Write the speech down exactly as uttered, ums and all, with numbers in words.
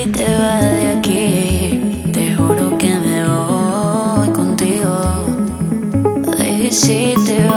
si te vas de aquí, te juro que me voy contigo. Baby, si te